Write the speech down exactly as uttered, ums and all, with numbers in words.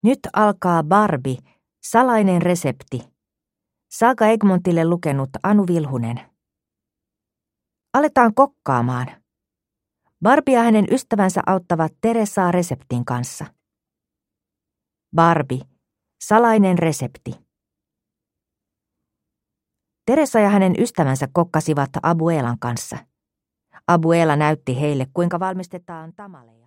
Nyt alkaa Barbie, salainen resepti. Saga Egmontille lukenut Anu Vilhunen. Aletaan kokkaamaan. Barbie ja hänen ystävänsä auttavat Teresaa reseptin kanssa. Barbie, salainen resepti. Teresa ja hänen ystävänsä kokkasivat Abuelan kanssa. Abuela näytti heille, kuinka valmistetaan tamaleita.